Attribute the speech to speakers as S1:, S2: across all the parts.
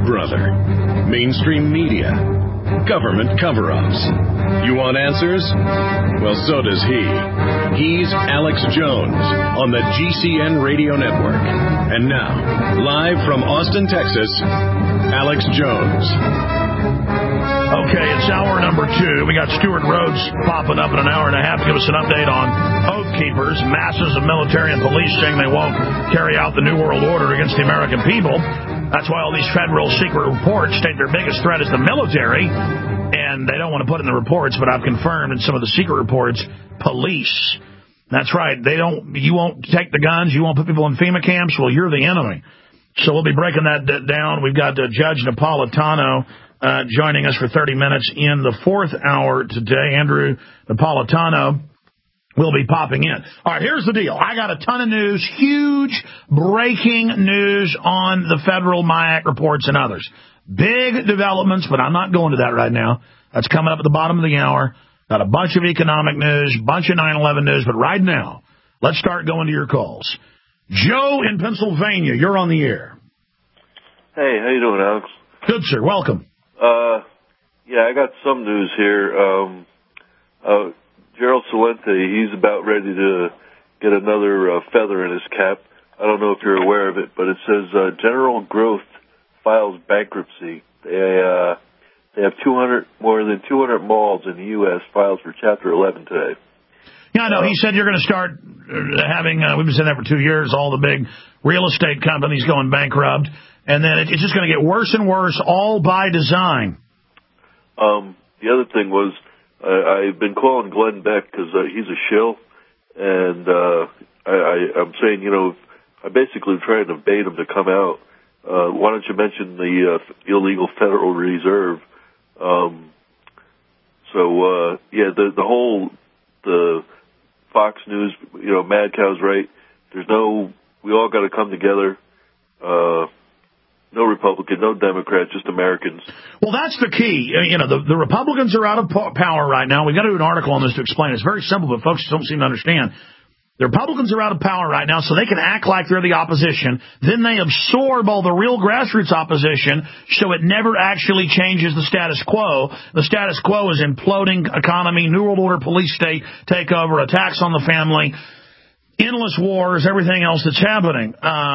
S1: brother. Mainstream media. Government cover-ups. You want answers? Well, so does he. He's Alex Jones on the GCN Radio Network. And now, live from Austin, Texas, Alex Jones.
S2: Okay, it's hour number 2. We got Stuart Rhodes popping up in an hour and a half to give us an update on Oath Keepers, masses of military and police saying they won't carry out the New World Order against the American people. That's why all these federal secret reports state their biggest threat is the military, and they don't want to put in the reports, but I've confirmed in some of the secret reports, police. That's right. You won't take the guns, you won't put people in FEMA camps, well, you're the enemy. So we'll be breaking that down. We've got Judge Napolitano joining us for 30 minutes in the 4th hour today. Andrew Napolitano will be popping in. All right, here's the deal. I got a ton of news, huge breaking news on the federal MIAC reports and others. Big developments, but I'm not going to that right now. That's coming up at the bottom of the hour. Got a bunch of economic news, bunch of 9/11 news, but right now, let's start going to your calls. Joe in Pennsylvania, you're on the air.
S3: Hey, how you doing, Alex?
S2: Good, sir. Welcome.
S3: Yeah, I got some news here. Gerald Celente, he's about ready to get another feather in his cap. I don't know if you're aware of it, but it says General Growth files bankruptcy. They have more than 200 malls in the U.S. filed for Chapter 11 today.
S2: Yeah, I know. He said you're going to start having, we've been saying that for 2 years, all the big real estate companies going bankrupt, and then it's just going to get worse and worse, all by design.
S3: The other thing was, I've been calling Glenn Beck because he's a shill, and I'm saying, I basically tried to bait him to come out. Why don't you mention the illegal Federal Reserve? The Fox News, Mad Cow's right. We all got to come together. No Republican, no Democrat, just Americans.
S2: Well, that's the key. The Republicans are out of power right now. We've got to do an article on this to explain. It's very simple, but folks don't seem to understand. The Republicans are out of power right now, so they can act like they're the opposition. Then they absorb all the real grassroots opposition, so it never actually changes the status quo. The status quo is imploding economy, New World Order police state takeover, attacks on the family, endless wars, everything else that's happening.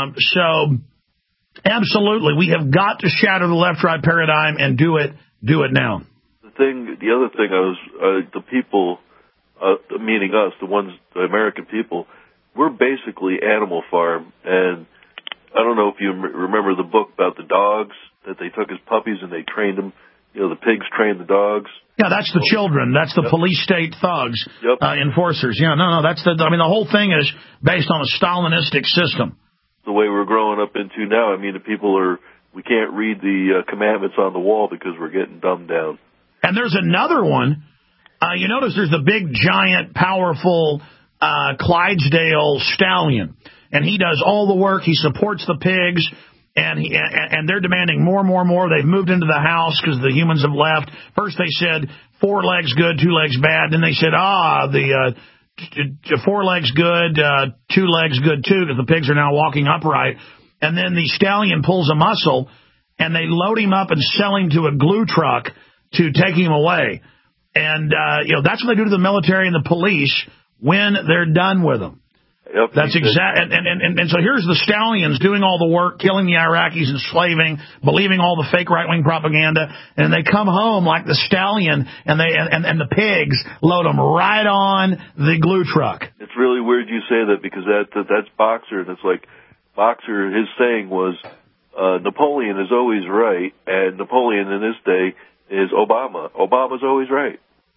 S2: Absolutely, we have got to shatter the left-right paradigm and do it now.
S3: The other thing the people, meaning us, the American people, we're basically Animal Farm, and I don't know if you remember the book about the dogs, that they took as puppies and they trained them, the pigs trained the dogs.
S2: Yeah, that's the children. That's the police state thugs, enforcers. Yeah, no, the whole thing is based on a Stalinistic system.
S3: The way we're growing up into now, the people we can't read the commandments on the wall because we're getting dumbed down.
S2: And there's another one. You notice there's the big, giant, powerful Clydesdale stallion, and he does all the work. He supports the pigs, and they're demanding more and more and more. They've moved into the house because the humans have left. First they said 4 legs good, 2 legs bad. Then they said, the 4 legs good, 2 legs good too, because the pigs are now walking upright. And then the stallion pulls a muscle, and they load him up and sell him to a glue truck to take him away. And, that's what they do to the military and the police when they're done with them.
S3: Yep,
S2: that's exact. And so here's the stallions doing all the work, killing the Iraqis, enslaving, believing all the fake right-wing propaganda, and they come home like the stallion, and the pigs load them right on the glue truck.
S3: It's really weird you say that, because that's Boxer, and it's like Boxer, his saying was, Napoleon is always right, and Napoleon in this day is Obama. Obama's always right.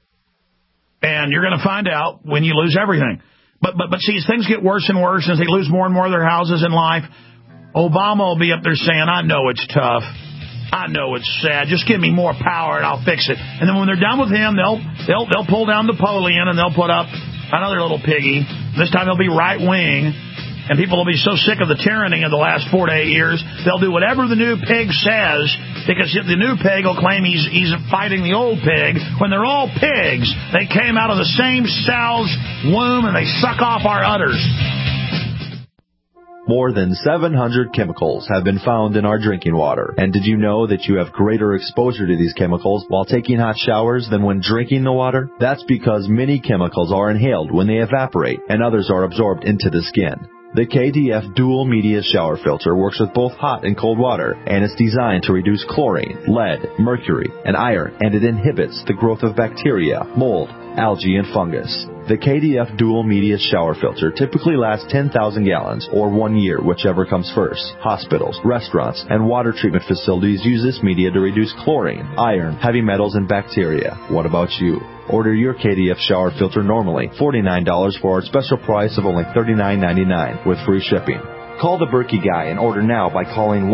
S2: And you're going to find out when you lose everything. But see, as things get worse and worse, as they lose more and more of their houses in life, Obama will be up there saying, I know it's tough. I know it's sad. Just give me more power and I'll fix it. And then when they're done with him, they'll pull down Napoleon and they'll put up another little piggy. This time they'll be right-wing. And people will be so sick of the tyranny of the last 4 to 8 years, they'll do whatever the new pig says, because the new pig will claim he's fighting the old pig, when they're all pigs. They came out of the same sow's womb, and they suck off our udders.
S4: More than 700 chemicals have been found in our drinking water. And did you know that you have greater exposure to these chemicals while taking hot showers than when drinking the water? That's because many chemicals are inhaled when they evaporate, and others are absorbed into the skin. The KDF Dual Media Shower Filter works with both hot and cold water, and it's designed to reduce chlorine, lead, mercury, and iron, and it inhibits the growth of bacteria, mold, algae, and fungus. The KDF Dual Media Shower Filter typically lasts 10,000 gallons, or 1 year, whichever comes first. Hospitals, restaurants, and water treatment facilities use this media to reduce chlorine, iron, heavy metals, and bacteria. What about you? Order your KDF shower filter normally $49 for our special price of only $39.99 with free shipping. Call the Berkey Guy and order now by calling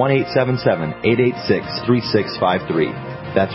S4: 1-877-886-3653. That's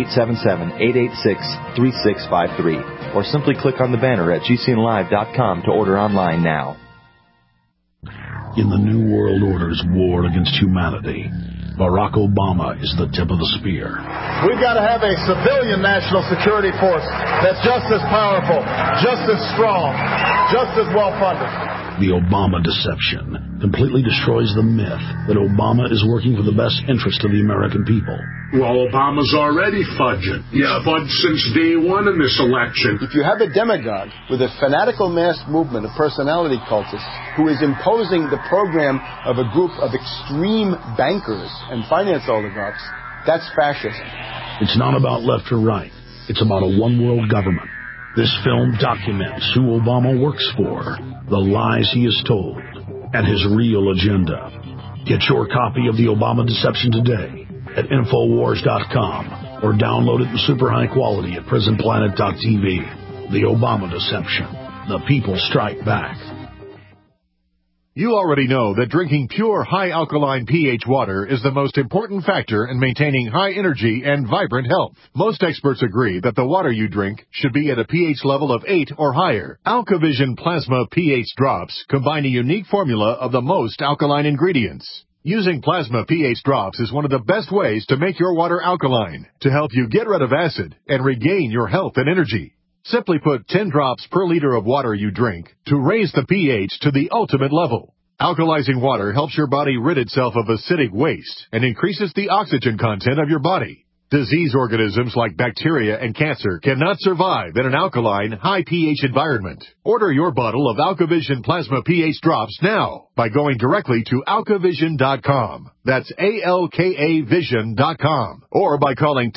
S4: 1-877-886-3653. Or simply click on the banner at GCNlive.com to order online now.
S2: In the New World Order's war against humanity, Barack Obama is the tip of the spear.
S5: We've got to have a civilian national security force that's just as powerful, just as strong, just as well-funded.
S2: The Obama deception completely destroys the myth that Obama is working for the best interest of the American people.
S6: Well, Obama's already fudging. He's fudged since day one in this election.
S5: If you have a demagogue with a fanatical mass movement of personality cultists who is imposing the program of a group of extreme bankers and finance oligarchs, that's fascism.
S2: It's not about left or right. It's about a one-world government. This film documents who Obama works for, the lies he has told, and his real agenda. Get your copy of The Obama Deception today at Infowars.com or download it in super high quality at PrisonPlanet.tv. The Obama Deception. The people strike back.
S7: You already know that drinking pure, high-alkaline pH water is the most important factor in maintaining high energy and vibrant health. Most experts agree that the water you drink should be at a pH level of 8 or higher. AlkaVision Plasma pH drops combine a unique formula of the most alkaline ingredients. Using plasma pH drops is one of the best ways to make your water alkaline, to help you get rid of acid and regain your health and energy. Simply put 10 drops per liter of water you drink to raise the pH to the ultimate level. Alkalizing water helps your body rid itself of acidic waste and increases the oxygen content of your body. Disease organisms like bacteria and cancer cannot survive in an alkaline, high pH environment. Order your bottle of AlkaVision Plasma pH drops now by going directly to alkavision.com. That's ALKAvision.com. Or by calling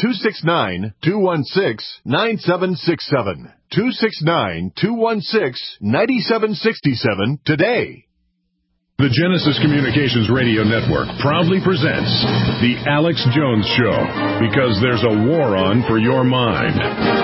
S7: 269-216-9767. 269-216-9767 today.
S1: The Genesis Communications Radio Network proudly presents The Alex Jones Show, because there's a war on for your mind.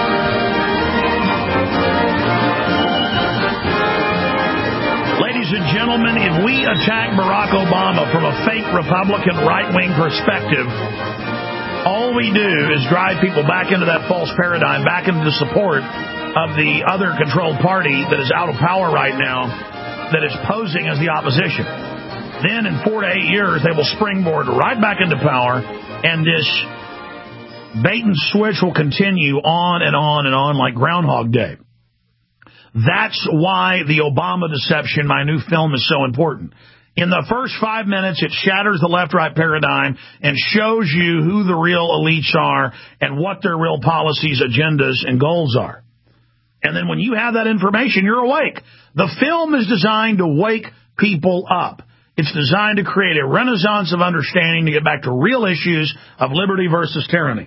S2: Ladies and gentlemen, if we attack Barack Obama from a fake Republican right-wing perspective, all we do is drive people back into that false paradigm, back into the support of the other controlled party that is out of power right now, that is posing as the opposition. Then in 4 to 8 years, they will springboard right back into power, and this bait and switch will continue on and on and on like Groundhog Day. That's why the Obama Deception, my new film, is so important. In the first 5 minutes, it shatters the left-right paradigm and shows you who the real elites are and what their real policies, agendas, and goals are. And then when you have that information, you're awake. The film is designed to wake people up. It's designed to create a renaissance of understanding to get back to real issues of liberty versus tyranny.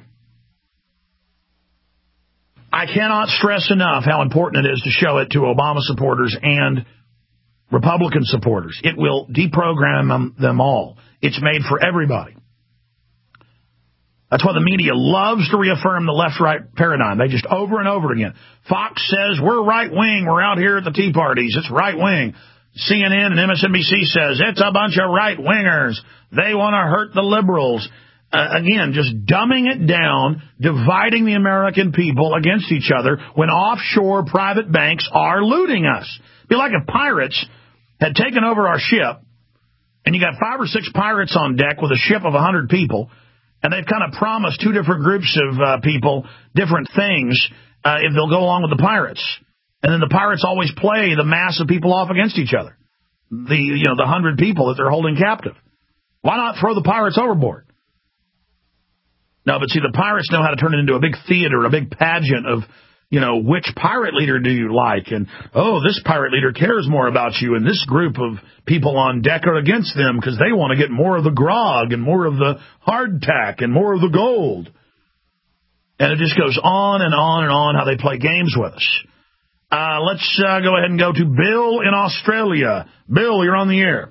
S2: I cannot stress enough how important it is to show it to Obama supporters and Republican supporters. It will deprogram them all. It's made for everybody. That's why the media loves to reaffirm the left-right paradigm. They just over and over again. Fox says, we're right-wing. We're out here at the Tea Parties. It's right-wing. CNN and MSNBC says, it's a bunch of right-wingers. They want to hurt the liberals. Again, just dumbing it down, dividing the American people against each other when offshore private banks are looting us. It'd be like if pirates had taken over our ship, and you got 5 or 6 pirates on deck with a ship of 100 people, and they've kind of promised 2 different groups of people different things if they'll go along with the pirates. And then the pirates always play the mass of people off against each other. the 100 people that they're holding captive. Why not throw the pirates overboard? No, but see, the pirates know how to turn it into a big theater, a big pageant of, which pirate leader do you like? And, this pirate leader cares more about you, and this group of people on deck are against them because they want to get more of the grog and more of the hardtack and more of the gold. And it just goes on and on and on how they play games with us. Let's go ahead and go to Bill in Australia. Bill, you're on the air.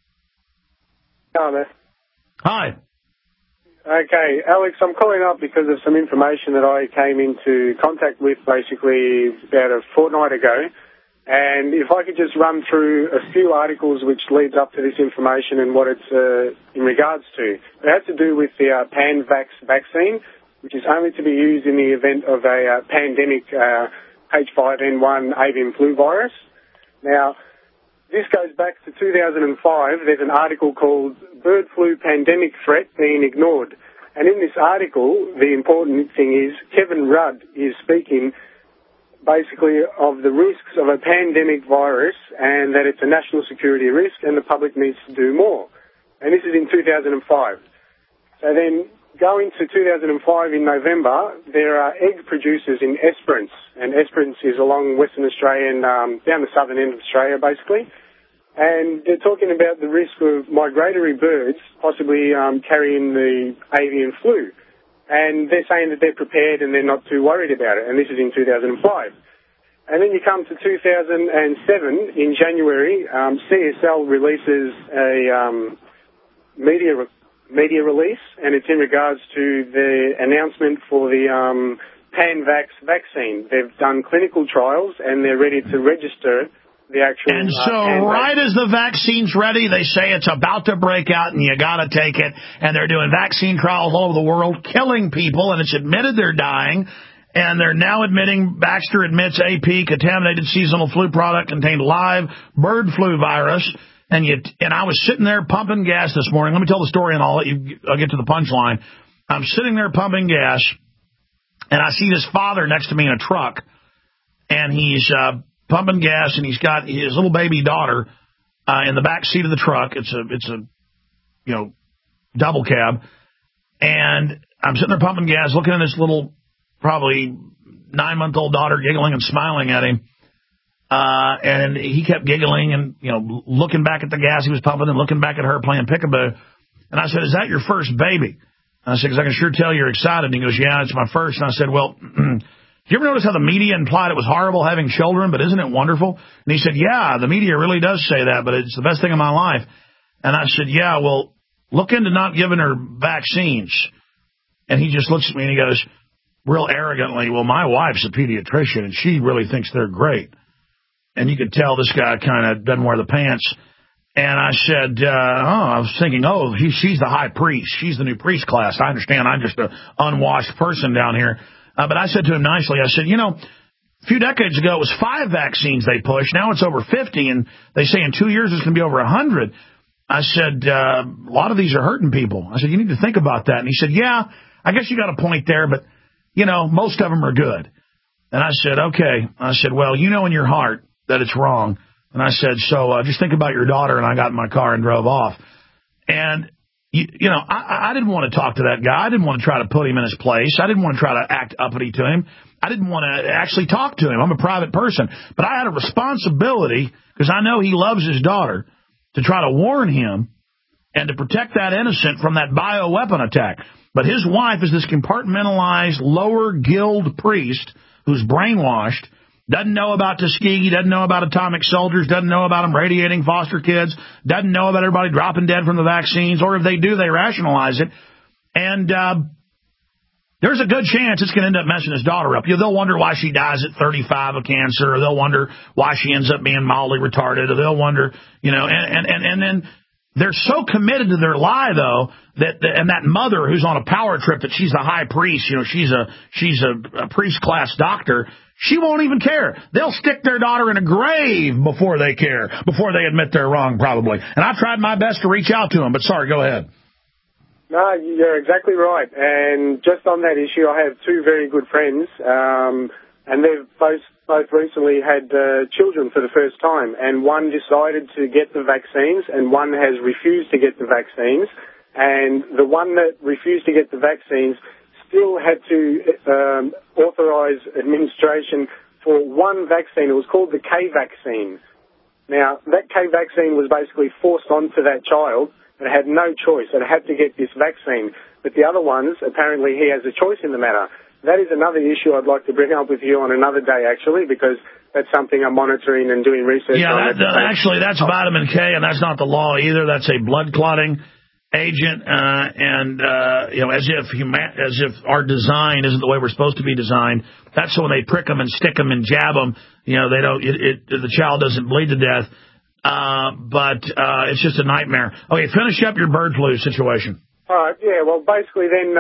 S2: Hi.
S8: Okay, Alex, I'm calling up because of some information that I came into contact with basically about a fortnight ago. And if I could just run through a few articles which leads up to this information and what it's in regards to. It had to do with the Panvax vaccine, which is only to be used in the event of a pandemic H5N1 avian flu virus. Now, this goes back to 2005. There's an article called Bird Flu Pandemic Threat Being Ignored. And in this article, the important thing is Kevin Rudd is speaking basically of the risks of a pandemic virus and that it's a national security risk and the public needs to do more. And this is in 2005. So then going to 2005 in November, there are egg producers in Esperance, and Esperance is along Western Australia and down the southern end of Australia, basically. And they're talking about the risk of migratory birds possibly carrying the avian flu. And they're saying that they're prepared and they're not too worried about it, and this is in 2005. And then you come to 2007, in January, CSL releases a media release, and it's in regards to the announcement for the Panvax vaccine. They've done clinical trials, and they're ready to register the actual...
S2: And so right as the vaccine's ready, they say it's about to break out, and you got to take it, and they're doing vaccine trials all over the world, killing people, and it's admitted they're dying, and they're now admitting, Baxter admits AP, contaminated seasonal flu product, contained live bird flu virus. And I was sitting there pumping gas this morning. Let me tell the story, and I'll get to the punchline. I'm sitting there pumping gas, and I see this father next to me in a truck, and he's pumping gas, and he's got his little baby daughter in the back seat of the truck. It's a double cab, and I'm sitting there pumping gas, looking at this little, probably 9-month-old daughter giggling and smiling at him. And he kept giggling and, looking back at the gas he was pumping and looking back at her playing peekaboo. And I said, "Is that your first baby?" And I said, "Because I can sure tell you're excited." And he goes, "Yeah, it's my first." And I said, "Well, do you ever notice how the media implied it was horrible having children, but isn't it wonderful?" And he said, "Yeah, the media really does say that, but it's the best thing in my life." And I said, "Yeah, well, look into not giving her vaccines." And he just looks at me and he goes, real arrogantly, "Well, my wife's a pediatrician, and she really thinks they're great." And you could tell this guy kind of doesn't wear the pants. And I said, I was thinking, she's the high priest. She's the new priest class. I understand. I'm just an unwashed person down here. But I said to him nicely, I said, a few decades ago, it was 5 vaccines they pushed. Now it's over 50, and they say in 2 years it's going to be over 100. I said, a lot of these are hurting people. I said, you need to think about that. And he said, yeah, I guess you got a point there, but, most of them are good. And I said, okay. I said, well, in your heart that it's wrong. And I said, so just think about your daughter. And I got in my car and drove off. And, I didn't want to talk to that guy. I didn't want to try to put him in his place. I didn't want to try to act uppity to him. I didn't want to actually talk to him. I'm a private person. But I had a responsibility, because I know he loves his daughter, to try to warn him and to protect that innocent from that bioweapon attack. But his wife is this compartmentalized lower guild priest who's brainwashed, doesn't know about Tuskegee, doesn't know about atomic soldiers, doesn't know about them radiating foster kids, doesn't know about everybody dropping dead from the vaccines, or if they do, they rationalize it. And there's a good chance it's going to end up messing his daughter up. They'll wonder why she dies at 35 of cancer, or they'll wonder why she ends up being mildly retarded, or they'll wonder, and then they're so committed to their lie, though, that mother who's on a power trip that she's the high priest, she's a priest class doctor, she won't even care. They'll stick their daughter in a grave before they care, before they admit they're wrong, probably. And I've tried my best to reach out to them, but sorry, go ahead.
S8: No, you're exactly right. And just on that issue, I have 2 very good friends, and they've both both recently had children for the first time, and one decided to get the vaccines and one has refused to get the vaccines. And the one that refused to get the vaccines still had to authorise administration for one vaccine. It was called the K vaccine. Now, that K vaccine was basically forced onto that child. It had no choice. It had to get this vaccine. But the other ones, apparently he has a choice in the matter. That is another issue I'd like to bring up with you on another day, actually, because that's something I'm monitoring and doing research on.
S2: Yeah, actually, that's vitamin K, and that's not the law either. That's a blood clotting agent, as if our design isn't the way we're supposed to be designed. That's when they prick them and stick them and jab them. The child doesn't bleed to death. But it's just a nightmare. Okay, finish up your bird flu situation.
S8: All right, yeah. Well, basically, then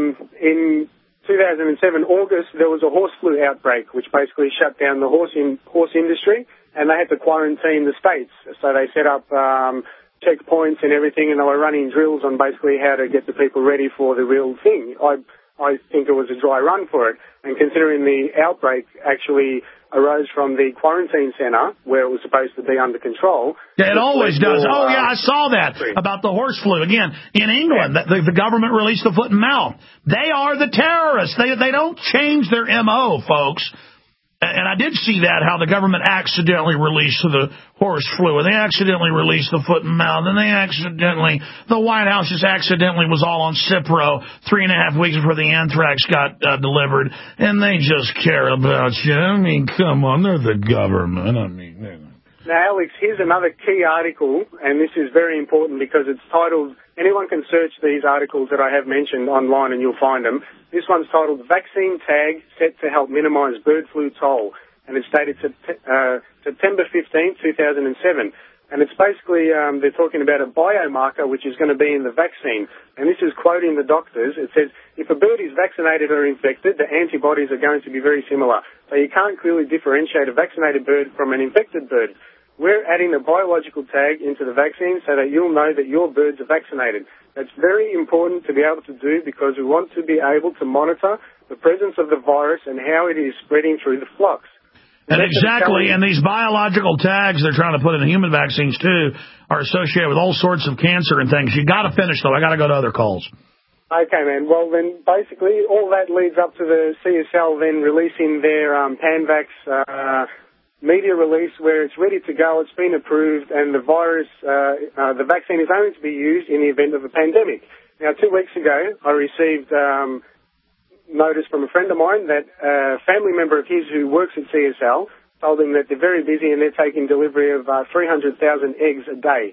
S8: in 2007 August, there was a horse flu outbreak, which basically shut down the horse industry, and they had to quarantine the states. So they set up checkpoints and everything, and they were running drills on basically how to get the people ready for the real thing. I think it was a dry run for it, and considering the outbreak actually arose from the quarantine centre where it was supposed to be under control.
S2: Yeah, it always does. I saw that about the horse flu. Again, in England, the government released the foot and mouth. They are the terrorists. They don't change their M.O., folks. And I did see that, how the government accidentally released the horse flu, and they accidentally released the foot and mouth, and the White House just accidentally was all on Cipro 3.5 weeks before the anthrax got delivered, and they just care about you. I mean, come on, they're the government.
S8: Now, Alex, here's another key article, and this is very important because it's titled, anyone can search these articles that I have mentioned online and you'll find them. This one's titled, Vaccine Tag Set to Help Minimise Bird Flu Toll, and it's dated September 15, 2007. And it's basically, they're talking about a biomarker which is going to be in the vaccine. And this is quoting the doctors. It says, if a bird is vaccinated or infected, the antibodies are going to be very similar. So you can't clearly differentiate a vaccinated bird from an infected bird. We're adding a biological tag into the vaccine so that you'll know that your birds are vaccinated. That's very important to be able to do because we want to be able to monitor the presence of the virus and how it is spreading through the flocks.
S2: And exactly, and these biological tags they're trying to put in the human vaccines, too, are associated with all sorts of cancer and things. You got to finish, though. I got to go to other calls.
S8: Okay, man. Well, then, basically, all that leads up to the CSL then releasing their Panvax media release where it's ready to go, it's been approved, and the virus, the vaccine is only to be used in the event of a pandemic. Now, 2 weeks ago, I received notice from a friend of mine that a family member of his who works at CSL told him that they're very busy and they're taking delivery of 300,000 eggs a day.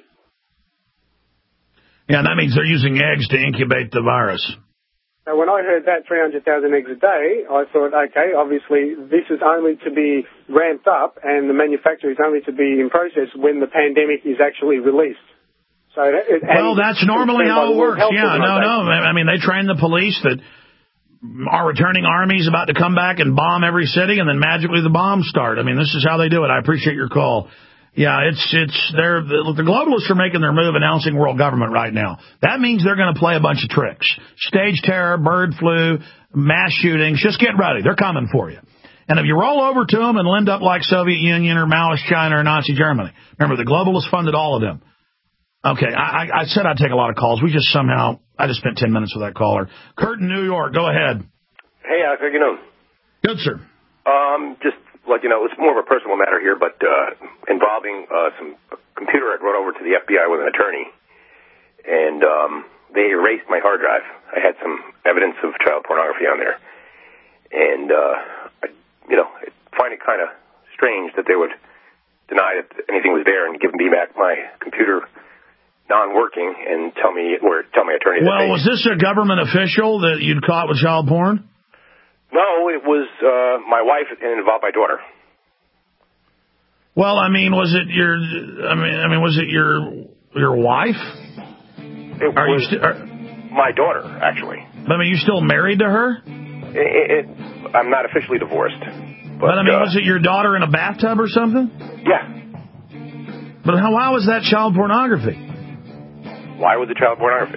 S2: Yeah, that means they're using eggs to incubate the virus.
S8: Now, when I heard that 300,000 eggs a day, I thought, okay, obviously this is only to be ramped up and the manufacture is only to be in process when the pandemic is actually released. So
S2: that's normally how it works. Yeah, no. I mean, they train the police that our returning army's about to come back and bomb every city, and then magically the bombs start. I mean, this is how they do it. I appreciate your call. Yeah, the globalists are making their move announcing world government right now. That means they're going to play a bunch of tricks. Stage terror, bird flu, mass shootings. Just get ready. They're coming for you. And if you roll over to them and end up like Soviet Union or Maoist China or Nazi Germany, remember, the globalists funded all of them. Okay, I said I'd take a lot of calls. I just spent 10 minutes with that caller. Kurt in New York, go ahead.
S9: Hey, Alex, how you doing?
S2: Good, sir.
S9: Just like, it's more of a personal matter here, but involving some computer I'd run over to the FBI with an attorney, and they erased my hard drive. I had some evidence of child pornography on there, and I find it kind of strange that they would deny that anything was there and give me back my computer non-working and tell my attorney.
S2: Well, was this a government official that you'd caught with child porn?
S9: No, it was my wife and it involved my daughter.
S2: Well, I mean, was it your wife?
S9: It was my daughter, actually.
S2: But, I mean, you still married to her?
S9: I'm not officially divorced.
S2: But I mean, was it your daughter in a bathtub or something?
S9: Yeah.
S2: But why was that child pornography?
S9: Why was it child pornography?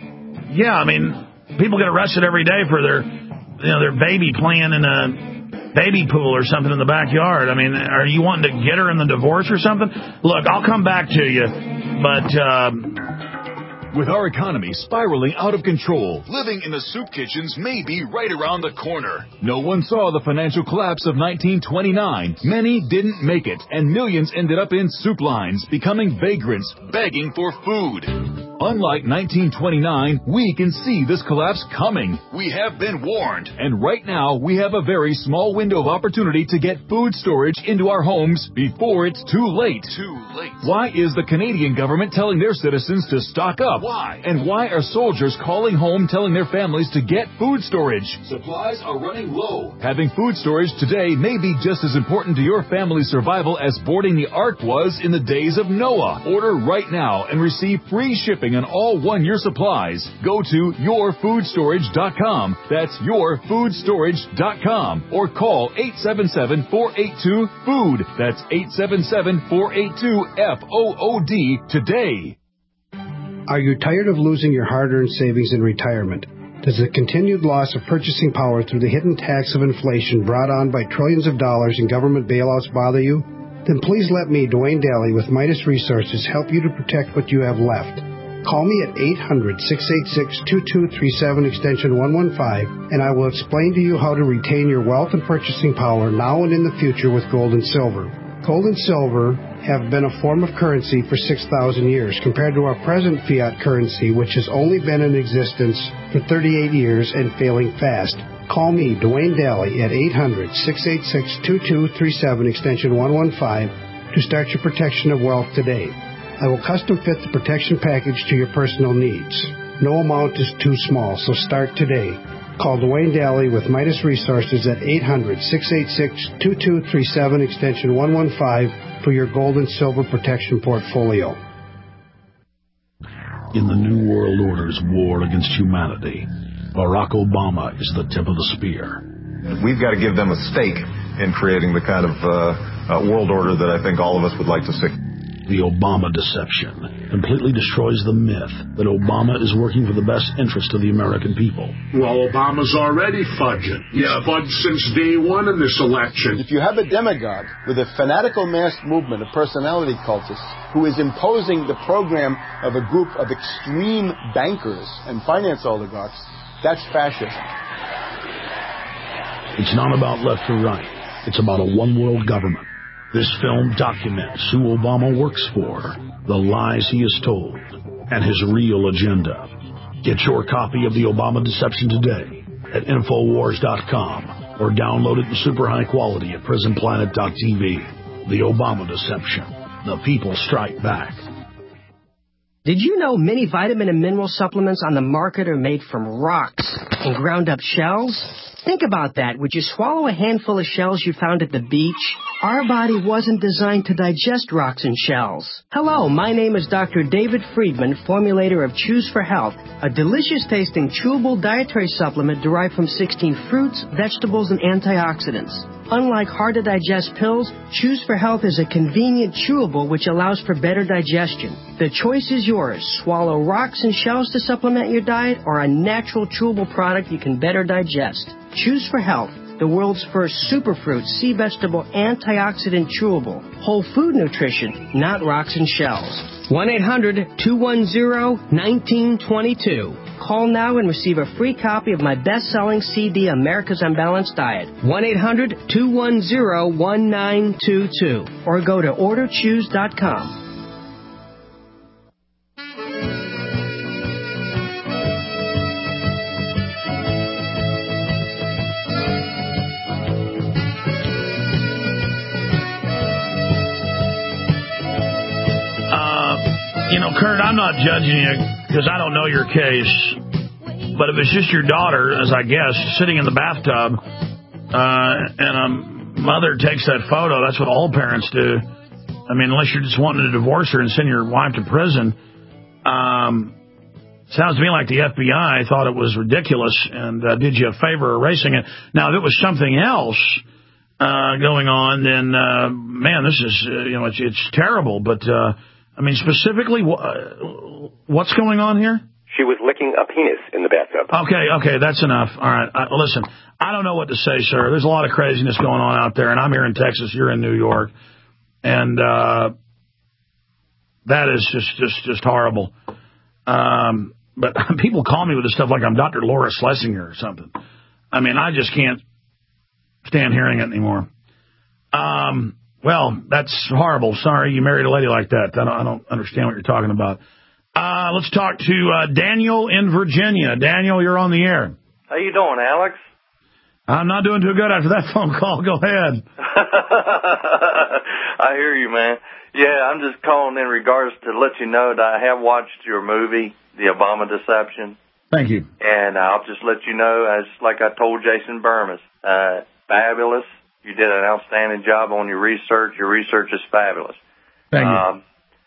S2: Yeah, I mean, people get arrested every day for their baby playing in baby pool or something in the backyard. I mean, are you wanting to get her in the divorce or something? Look, I'll come back to you, but...
S10: With our economy spiraling out of control, living in the soup kitchens may be right around the corner. No one saw the financial collapse of 1929. Many didn't make it, and millions ended up in soup lines, becoming vagrants, begging for food. Unlike 1929, we can see this collapse coming. We have been warned, and right now we have a very small window of opportunity to get food storage into our homes before it's too late. Why is the Canadian government telling their citizens to stock up? Why? And why are soldiers calling home telling their families to get food storage? Supplies are running low. Having food storage today may be just as important to your family's survival as boarding the ark was in the days of Noah. Order right now and receive free shipping on all one-year supplies. Go to yourfoodstorage.com. That's yourfoodstorage.com. Or call 877-482-FOOD. That's 877-482-FOOD today.
S11: Are you tired of losing your hard-earned savings in retirement? Does the continued loss of purchasing power through the hidden tax of inflation brought on by trillions of dollars in government bailouts bother you? Then please let me, Dwayne Daly, with Midas Resources, help you to protect what you have left. Call me at 800-686-2237 extension 115, and I will explain to you how to retain your wealth and purchasing power now and in the future with gold and silver. Gold and silver have been a form of currency for 6,000 years compared to our present fiat currency, which has only been in existence for 38 years and failing fast. Call me, Dwayne Daly, at 800-686-2237 extension 115 to start your protection of wealth today. I will custom fit the protection package to your personal needs. No amount is too small, so start today. Call Dwayne Daly with Midas Resources at 800-686-2237 extension 115 for your gold and silver protection portfolio.
S12: In the New World Order's war against humanity, Barack Obama is the tip of the spear.
S13: We've got to give them a stake in creating the kind of world order that I think all of us would like to see.
S12: The Obama deception completely destroys the myth that Obama is working for the best interest of the American people.
S6: Well, Obama's already fudging. He's fudged since day one in this election.
S5: If you have a demagogue with a fanatical mass movement of personality cultists who is imposing the program of a group of extreme bankers and finance oligarchs, that's fascism.
S12: It's not about left or right. It's about a one-world government. This film documents who Obama works for, the lies he has told, and his real agenda. Get your copy of The Obama Deception today at Infowars.com or download it in super high quality at PrisonPlanet.tv. The Obama Deception. The people strike back.
S14: Did you know many vitamin and mineral supplements on the market are made from rocks and ground up shells? Think about that. Would you swallow a handful of shells you found at the beach? Our body wasn't designed to digest rocks and shells. Hello, my name is Dr. David Friedman, formulator of Choose for Health, a delicious-tasting chewable dietary supplement derived from 16 fruits, vegetables, and antioxidants. Unlike hard-to-digest pills, Choose for Health is a convenient chewable which allows for better digestion. The choice is yours. Swallow rocks and shells to supplement your diet or a natural chewable product you can better digest. Choose for Health, the world's first superfruit, sea vegetable, antioxidant chewable. Whole food nutrition, not rocks and shells. 1-800-210-1922. Call now and receive a free copy of my best-selling CD, America's Unbalanced Diet. 1-800-210-1922. Or go to orderchoose.com.
S2: Kurt, I'm not judging you because I don't know your case, but if it's just your daughter, as I guess, sitting in the bathtub, and a mother takes that photo, that's what all parents do. I mean, unless you're just wanting to divorce her and send your wife to prison. Sounds to me like the FBI thought it was ridiculous and did you a favor erasing it. Now, if it was something else going on, then, man, this is, it's terrible, but... I mean, specifically, what's going on here?
S9: She was sticking a penis in the bathtub.
S2: Okay, that's enough. All right, listen, I don't know what to say, sir. There's a lot of craziness going on out there, and I'm here in Texas, you're in New York, and that is just horrible. But people call me with this stuff like I'm Dr. Laura Schlesinger or something. I mean, I just can't stand hearing it anymore. Well, that's horrible. Sorry you married a lady like that. I don't understand what you're talking about. Let's talk to Daniel in Virginia. Daniel, you're on the air.
S15: How you doing, Alex?
S2: I'm not doing too good after that phone call. Go ahead.
S15: I hear you, man. Yeah, I'm just calling in regards to let you know that I have watched your movie, The Obama Deception.
S2: Thank you.
S15: And I'll just let you know, as like I told Jason Burmis, fabulous. You did an outstanding job on your research. Your research is fabulous.
S2: Thank you.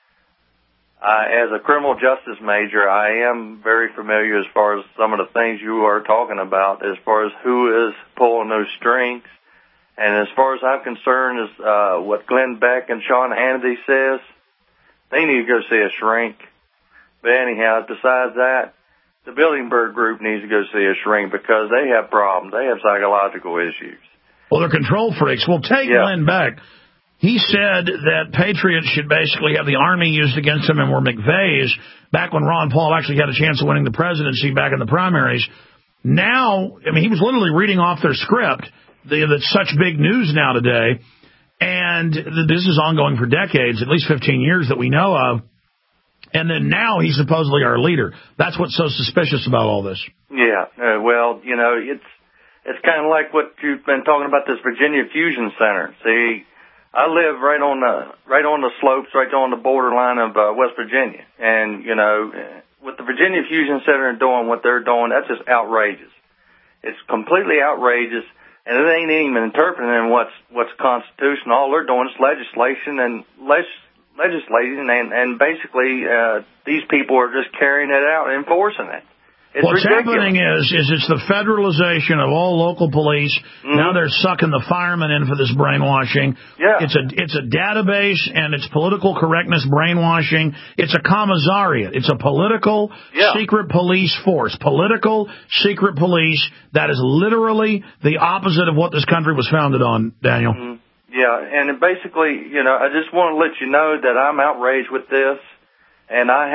S15: As a criminal justice major, I am very familiar as far as some of the things you are talking about, as far as who is pulling those strings. And as far as I'm concerned, is what Glenn Beck and Sean Hannity says, they need to go see a shrink. But anyhow, besides that, the Bilderberg Group needs to go see a shrink because they have problems. They have psychological issues.
S2: Well, they're control freaks. Well, take Glenn Beck. He said that patriots should basically have the army used against them and were McVeigh's back when Ron Paul actually had a chance of winning the presidency back in the primaries. Now, I mean, he was literally reading off their script. That's such big news now today. And this is ongoing for decades, at least 15 years that we know of. And then now he's supposedly our leader. That's what's so suspicious about all this.
S15: Yeah, well, you know, it's kind of like what you've been talking about, this Virginia Fusion Center. See, I live right on the slopes, right on the borderline of West Virginia. And, you know, with the Virginia Fusion Center doing what they're doing, that's just outrageous. It's completely outrageous. And it ain't even interpreting what's constitutional. All they're doing is legislation and legislating, and basically these people are just carrying it out and enforcing it. It's
S2: What's
S15: ridiculous.
S2: happening is it's the federalization of all local police. Mm-hmm. Now they're sucking the firemen in for this brainwashing.
S15: Yeah.
S2: It's a database, and it's political correctness brainwashing. It's a commissariat. It's a political secret police force. Political secret police that is literally the opposite of what this country was founded on, Daniel.
S15: Mm-hmm. Yeah, and basically, you know, I just want to let you know that I'm outraged with this, and I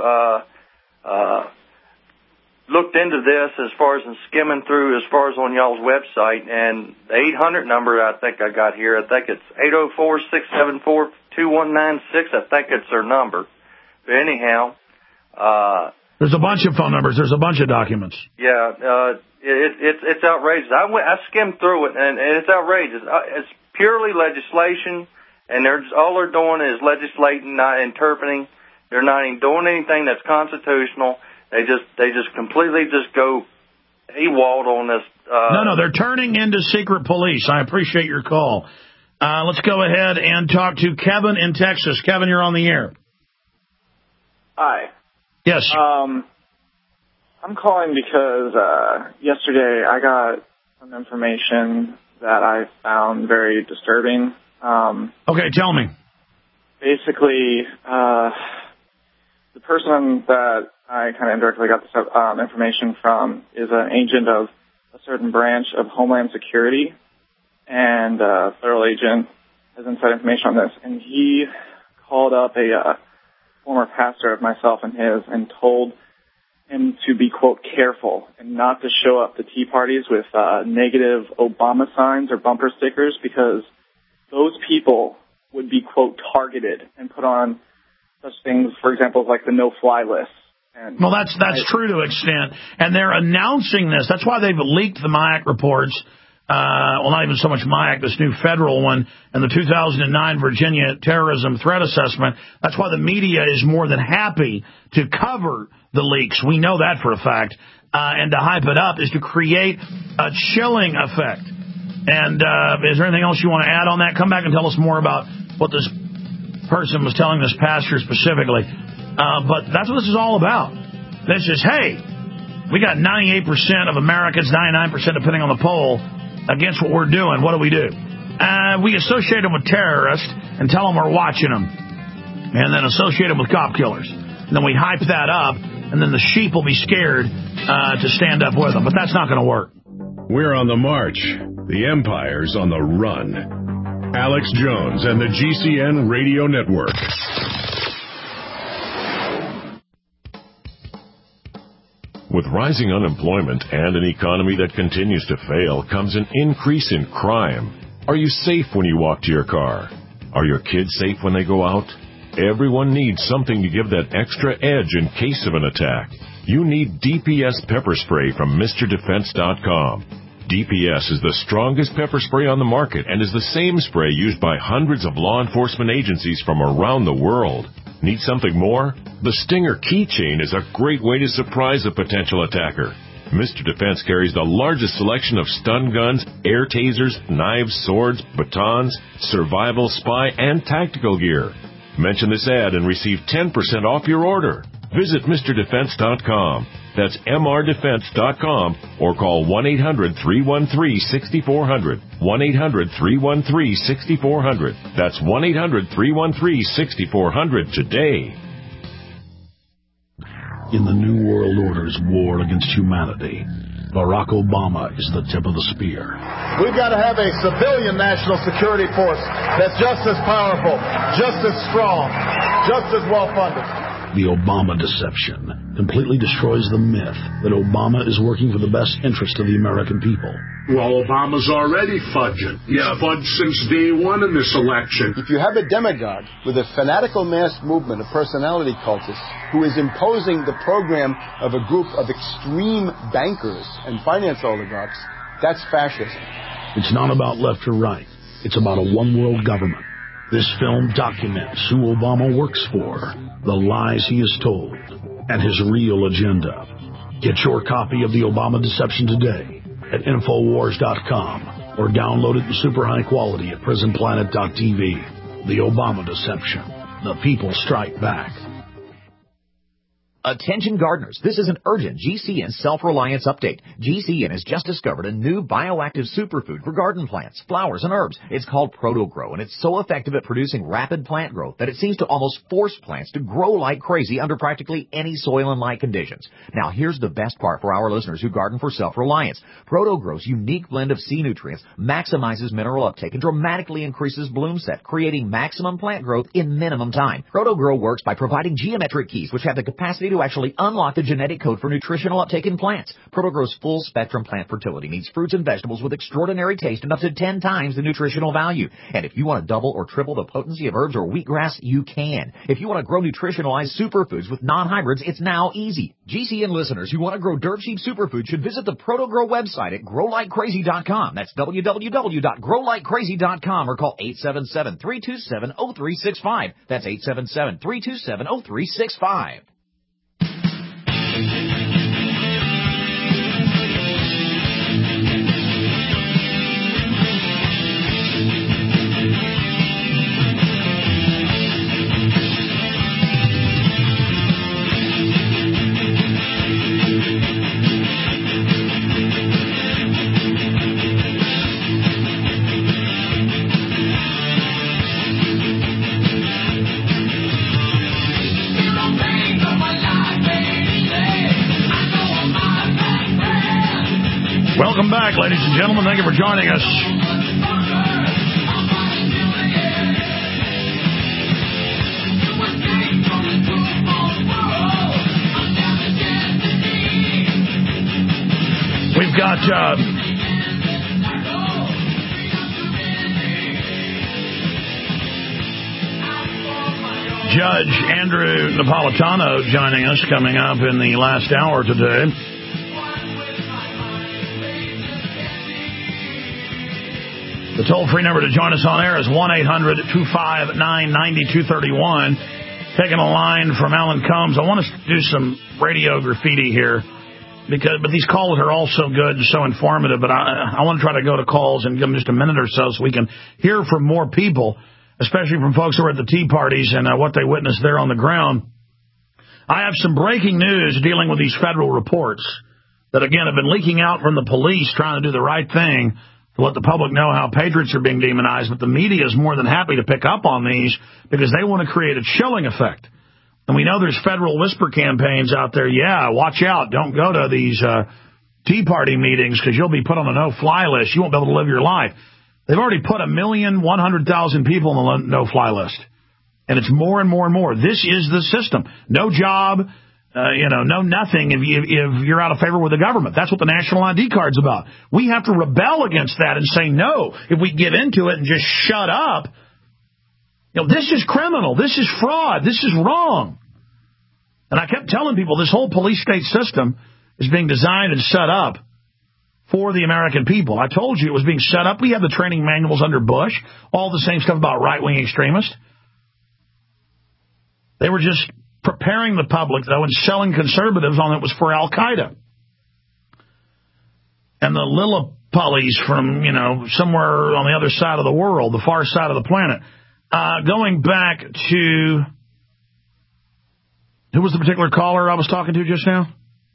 S15: have looked into this as far as skimming through as far as on y'all's website, and the 800 number I think I got here, I think it's 804-674-2196, I think it's their number. But anyhow,
S2: there's a bunch of phone numbers, there's a bunch of documents.
S15: Yeah, it's outrageous. I skimmed through it, and it's outrageous. It's purely legislation, and all they're doing is legislating, not interpreting. They're not even doing anything that's constitutional. They just completely just go AWOL on this.
S2: No, they're turning into secret police. I appreciate your call. Let's go ahead and talk to Kevin in Texas. Kevin, you're on the air.
S16: Hi.
S2: Yes.
S16: I'm calling because yesterday I got some information that I found very disturbing.
S2: Okay, tell me.
S16: Basically, the person that I kind of indirectly got this information from is an agent of a certain branch of Homeland Security, and a federal agent has inside information on this. And he called up a former pastor of myself and his and told him to be, quote, careful and not to show up to tea parties with negative Obama signs or bumper stickers, because those people would be, quote, targeted and put on such things, for example, like the no-fly list.
S2: Well, that's true to an extent, and they're announcing this. That's why they've leaked the MIAC reports. Well, not even so much MIAC, this new federal one, and the 2009 Virginia Terrorism Threat Assessment. That's why the media is more than happy to cover the leaks. We know that for a fact. And to hype it up is to create a chilling effect. And is there anything else you want to add on that? Come back and tell us more about what this person was telling this pastor specifically. But that's what this is all about. This is, hey, we got 98% of Americans, 99% depending on the poll, against what we're doing. What do? We associate them with terrorists and tell them we're watching them. And then associate them with cop killers. And then we hype that up and then the sheep will be scared to stand up with them. But that's not going to work.
S1: We're on the march. The empire's on the run. Alex Jones and the GCN Radio Network.
S17: With rising unemployment and an economy that continues to fail comes an increase in crime. Are you safe when you walk to your car? Are your kids safe when they go out? Everyone needs something to give that extra edge in case of an attack. You need DPS pepper spray from MrDefense.com. DPS is the strongest pepper spray on the market and is the same spray used by hundreds of law enforcement agencies from around the world. Need something more? The Stinger keychain is a great way to surprise a potential attacker. Mr. Defense carries the largest selection of stun guns, air tasers, knives, swords, batons, survival, spy, and tactical gear. Mention this ad and receive 10% off your order. Visit MrDefense.com. That's MRDefense.com or call 1-800-313-6400. 1-800-313-6400. That's 1-800-313-6400 today.
S12: In the New World Order's war against humanity, Barack Obama is the tip of the spear.
S18: We've got to have a civilian national security force that's just as powerful, just as strong, just as well-funded.
S12: The Obama deception completely destroys the myth that Obama is working for the best interest of the American people.
S6: Well, Obama's already fudging. He's fudged since day one in this election.
S5: If you have a demagogue with a fanatical mass movement of personality cultists who is imposing the program of a group of extreme bankers and finance oligarchs, that's fascism.
S12: It's not about left or right. It's about a one-world government. This film documents who Obama works for, the lies he has told, and his real agenda. Get your copy of the Obama Deception today at Infowars.com or download it in super high quality at PrisonPlanet.tv. The Obama Deception. The people strike back.
S19: Attention gardeners, this is an urgent GCN self-reliance update. GCN has just discovered a new bioactive superfood for garden plants, flowers, and herbs. It's called ProtoGrow, and it's so effective at producing rapid plant growth that it seems to almost force plants to grow like crazy under practically any soil and light conditions. Now, here's the best part for our listeners who garden for self-reliance. ProtoGrow's unique blend of C nutrients maximizes mineral uptake and dramatically increases bloom set, creating maximum plant growth in minimum time. ProtoGrow works by providing geometric keys, which have the capacity to actually unlock the genetic code for nutritional uptake in plants. ProtoGrow's full-spectrum plant fertility means fruits and vegetables with extraordinary taste and up to 10 times the nutritional value. And if you want to double or triple the potency of herbs or wheatgrass, you can. If you want to grow nutritionalized superfoods with non-hybrids, it's now easy. GCN listeners who want to grow dirt cheap superfoods should visit the ProtoGrow website at growlikecrazy.com. That's www.growlikecrazy.com or call 877-327-0365. That's 877-327-0365.
S2: Welcome back, ladies and gentlemen. Thank you for joining us. We've got Judge Andrew Napolitano joining us coming up in the last hour today. The toll-free number to join us on air is 1-800-259-9231. Taking a line from Alan Combs. I want to do some radio graffiti here, but these calls are all so good and so informative, but I want to try to go to calls and give them just a minute or so we can hear from more people, especially from folks who are at the tea parties and what they witnessed there on the ground. I have some breaking news dealing with these federal reports that, again, have been leaking out from the police trying to do the right thing to let the public know how patriots are being demonized, but the media is more than happy to pick up on these because they want to create a chilling effect. And we know there's federal whisper campaigns out there. Yeah, watch out. Don't go to these Tea Party meetings because you'll be put on a no-fly list. You won't be able to live your life. They've already put 1,100,000 people on the no-fly list. And it's more and more and more. This is the system. No job, no nothing if you're out of favor with the government. That's what the national ID card's about. We have to rebel against that and say no. If we give into it and just shut up, this is criminal. This is fraud. This is wrong. And I kept telling people this whole police state system is being designed and set up for the American people. I told you it was being set up. We have the training manuals under Bush, all the same stuff about right-wing extremists. They were just preparing the public, though, and selling conservatives on it was for Al-Qaeda. And the Lilliputties from, somewhere on the other side of the world, the far side of the planet. Going back to, who was the particular caller I was talking to just now?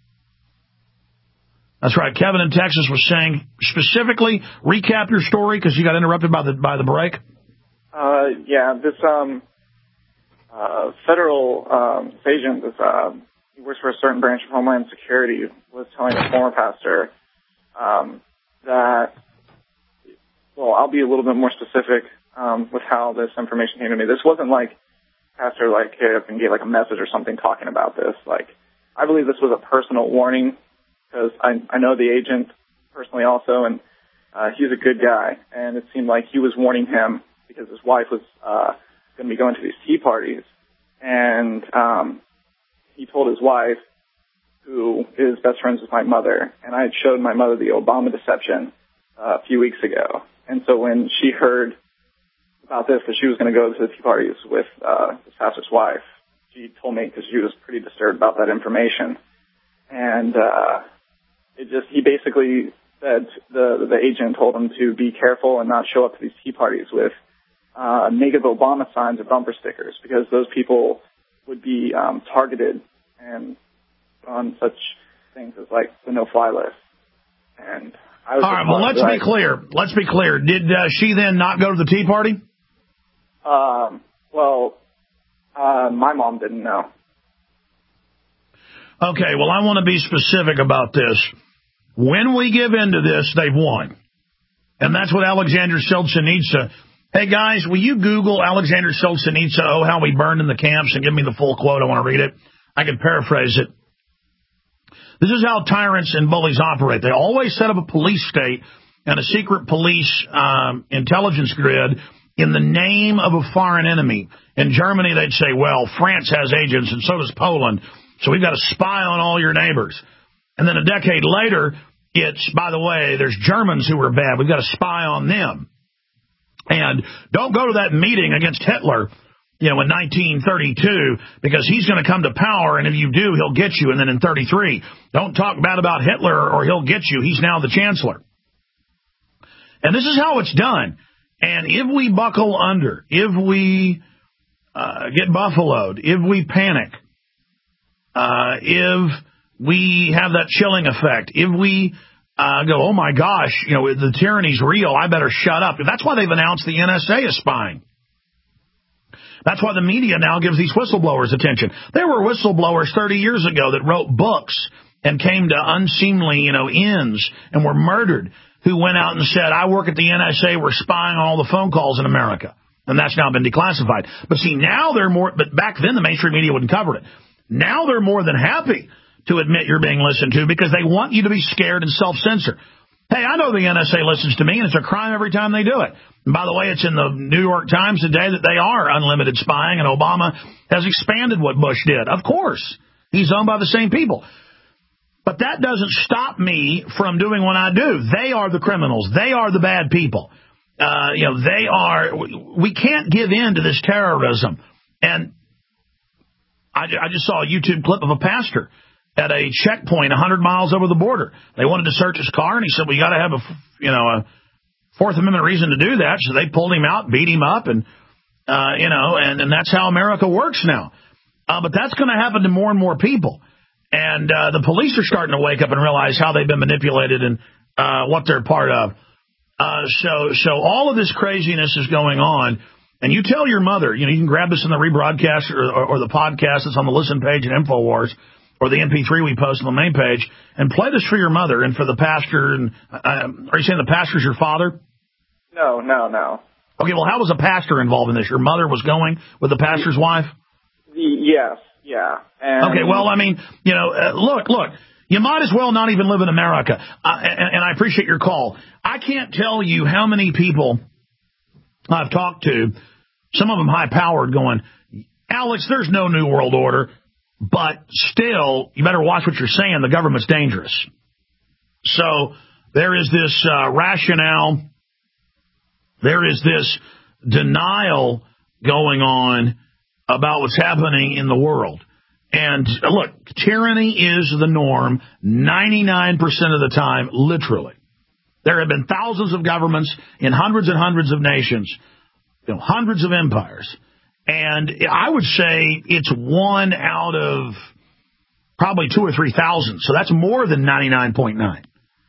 S2: That's right. Kevin in Texas was saying, specifically, recap your story because you got interrupted by the break.
S16: This federal agent, he works for a certain branch of Homeland Security, was telling a former pastor that, well, I'll be a little bit more specific with how this information came to me. This wasn't like pastor hit up and gave a message or something talking about this. I believe this was a personal warning because I know the agent personally also, and he's a good guy, and it seemed like he was warning him because his wife was going to be going to these tea parties, and he told his wife, who is best friends with my mother, and I had showed my mother the Obama deception a few weeks ago, and so when she heard about this, that she was going to go to the tea parties with this pastor's wife, she told me because she was pretty disturbed about that information, and he basically said the agent told him to be careful and not show up to these tea parties with negative Obama signs or bumper stickers because those people would be targeted and on such things as the no-fly list. And I was all right. Well, let's be clear.
S2: Let's be clear. Did she then not go to the tea party?
S16: My mom didn't know.
S2: Okay. Well, I want to be specific about this. When we give into this, they've won, and that's what Alexander Solzhenitsyn. Hey, guys, will you Google Alexander Solzhenitsyn, Oh, How We Burned in the Camps, and give me the full quote? I want to read it. I can paraphrase it. This is how tyrants and bullies operate. They always set up a police state and a secret police intelligence grid in the name of a foreign enemy. In Germany, they'd say, well, France has agents, and so does Poland, so we've got to spy on all your neighbors. And then a decade later, it's, by the way, there's Germans who are bad. We've got to spy on them. And don't go to that meeting against Hitler, in 1932, because he's going to come to power, and if you do, he'll get you. And then in 33, don't talk bad about Hitler or he'll get you. He's now the chancellor. And this is how it's done. And if we buckle under, if we get buffaloed, if we panic, if we have that chilling effect, if we go, oh, my gosh, the tyranny's real, I better shut up. That's why they've announced the NSA is spying. That's why the media now gives these whistleblowers attention. There were whistleblowers 30 years ago that wrote books and came to unseemly, ends and were murdered, who went out and said, I work at the NSA, we're spying on all the phone calls in America. And that's now been declassified. But see, now they're more, but back then the mainstream media wouldn't cover it. Now they're more than happy to admit you're being listened to because they want you to be scared and self-censor. Hey, I know the NSA listens to me, and it's a crime every time they do it. And by the way, it's in the New York Times today that they are unlimited spying, and Obama has expanded what Bush did. Of course, he's owned by the same people. But that doesn't stop me from doing what I do. They are the criminals. They are the bad people. They are. We can't give in to this terrorism. And I just saw a YouTube clip of a pastor at a checkpoint 100 miles over the border. They wanted to search his car, and he said, well, you got to have a Fourth Amendment reason to do that. So they pulled him out, beat him up, and that's how America works now. But that's going to happen to more and more people. And the police are starting to wake up and realize how they've been manipulated and what they're part of. So all of this craziness is going on. And you tell your mother, you can grab this in the rebroadcast or the podcast that's on the listen page at InfoWars or the MP3 we post on the main page, and play this for your mother and for the pastor. And are you saying the pastor's your father?
S16: No.
S2: Okay, well, how was a pastor involved in this? Your mother was going with the pastor's wife?
S16: Yes, yeah.
S2: Okay, well, I mean, look, you might as well not even live in America. And I appreciate your call. I can't tell you how many people I've talked to, some of them high-powered, going, Alex, there's no New World Order, but still, you better watch what you're saying. The government's dangerous. So there is this rationale. There is this denial going on about what's happening in the world. And look, tyranny is the norm 99% of the time, literally. There have been thousands of governments in hundreds and hundreds of nations, hundreds of empires. And I would say it's 1 out of probably 2,000 or 3,000. So that's more than 99.9.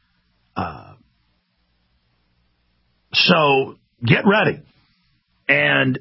S2: So get ready and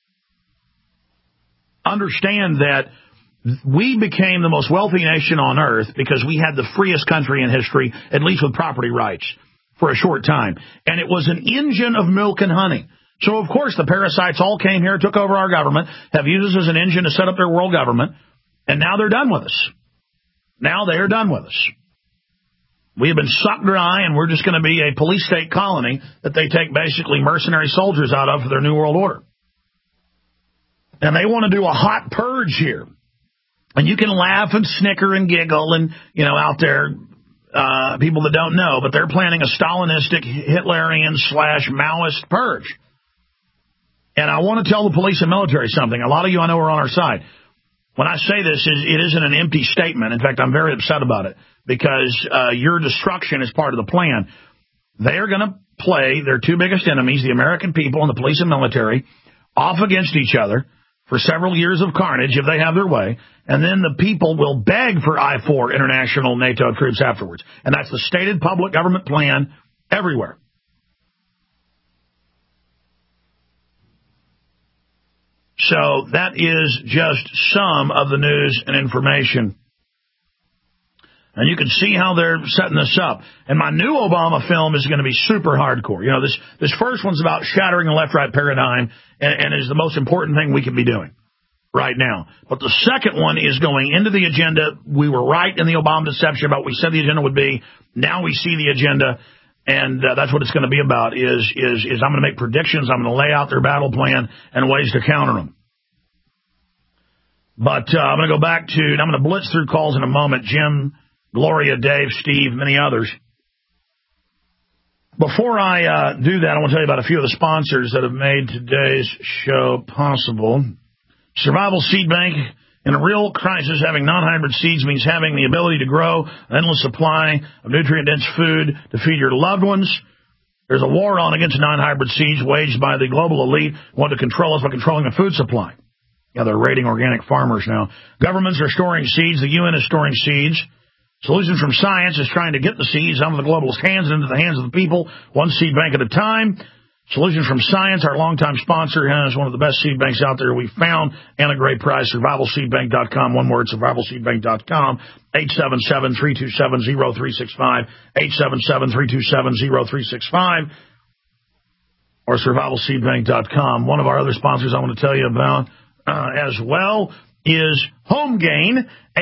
S2: understand that we became the most wealthy nation on earth because we had the freest country in history, at least with property rights, for a short time. And it was an engine of milk and honey. So, of course, the parasites all came here, took over our government, have used us as an engine to set up their world government, and now they're done with us. Now they are done with us. We have been sucked dry, and we're just going to be a police state colony that they take basically mercenary soldiers out of for their New World Order. And they want to do a hot purge here. And you can laugh and snicker and giggle and, out there, people that don't know, but they're planning a Stalinistic, Hitlerian / Maoist purge. And I want to tell the police and military something. A lot of you I know are on our side. When I say this, it isn't an empty statement. In fact, I'm very upset about it because your destruction is part of the plan. They are going to play their two biggest enemies, the American people and the police and military, off against each other for several years of carnage if they have their way, and then the people will beg for I-4 international NATO troops afterwards. And that's the stated public government plan everywhere. So that is just some of the news and information. And you can see how they're setting this up. And my new Obama film is going to be super hardcore. This first one's about shattering the left-right paradigm and is the most important thing we can be doing right now. But the second one is going into the agenda. We were right in the Obama deception about what we said the agenda would be. Now we see the agenda, and that's what it's going to be about, is I'm going to make predictions. I'm going to lay out their battle plan and ways to counter them. But I'm going to go back to, and I'm going to blitz through calls in a moment. Jim, Gloria, Dave, Steve, many others. Before I do that, I want to tell you about a few of the sponsors that have made today's show possible. Survival Seed Bank. In a real crisis, having non-hybrid seeds means having the ability to grow an endless supply of nutrient-dense food to feed your loved ones. There's a war on against non-hybrid seeds waged by the global elite who want to control us by controlling the food supply. Yeah, they're raiding organic farmers now. Governments are storing seeds. The UN is storing seeds. Solutions from Science is trying to get the seeds out of the globalist hands and into the hands of the people, one seed bank at a time. Solutions from Science, our longtime sponsor, has one of the best seed banks out there we've found, and a great price. SurvivalSeedBank.com, one word, SurvivalSeedBank.com, 877-327-0365, 877-327-0365, or SurvivalSeedBank.com. One of our other sponsors I want to tell you about as well is HomeGain,